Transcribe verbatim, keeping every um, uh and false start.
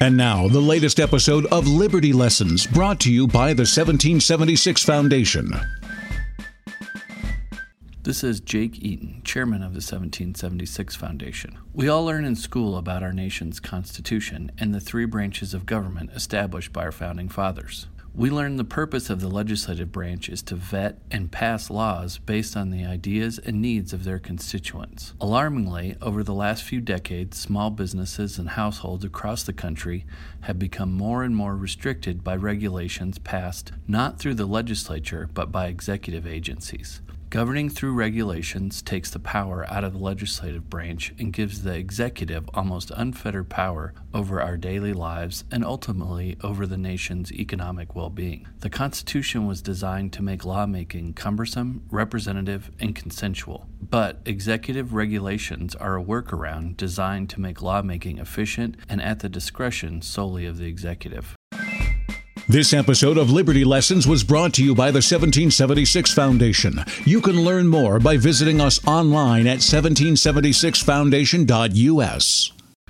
And now, the latest episode of Liberty Lessons, brought to you by the seventeen seventy-six Foundation. This is Jake Eaton, chairman of the seventeen seventy-six Foundation. We all learn in school about our nation's Constitution and the three branches of government established by our founding fathers. We learn the purpose of the legislative branch is to vet and pass laws based on the ideas and needs of their constituents. Alarmingly, over the last few decades, small businesses and households across the country have become more and more restricted by regulations passed not through the legislature but by executive agencies. Governing through regulations takes the power out of the legislative branch and gives the executive almost unfettered power over our daily lives and ultimately over the nation's economic well-being. The Constitution was designed to make lawmaking cumbersome, representative, and consensual. But executive regulations are a workaround designed to make lawmaking efficient and at the discretion solely of the executive. This episode of Liberty Lessons was brought to you by the seventeen seventy-six Foundation. You can learn more by visiting us online at seventeen seventy-six foundation dot U S.